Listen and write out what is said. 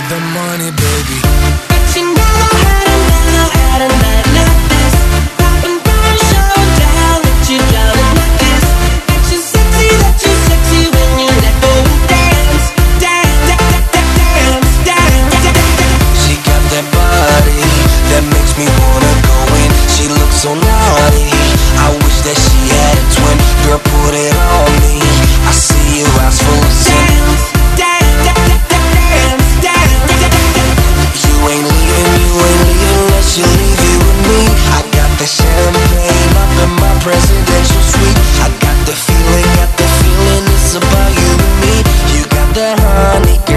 the money, baby. But you never had a night like this. Popping down, show down, let you drown in my kiss. That you sexy when you let go and dance, dance, dance, dance, dance. She got that body that makes me wanna go in. She looks so naughty, I wish that she had a twin. Girl, put it on me, I see your eyes full of sin. You ain't leaving unless you leave it with me. I got the champagne up in my presidential suite. I got the feeling it's about you and me. You got the honey, girl.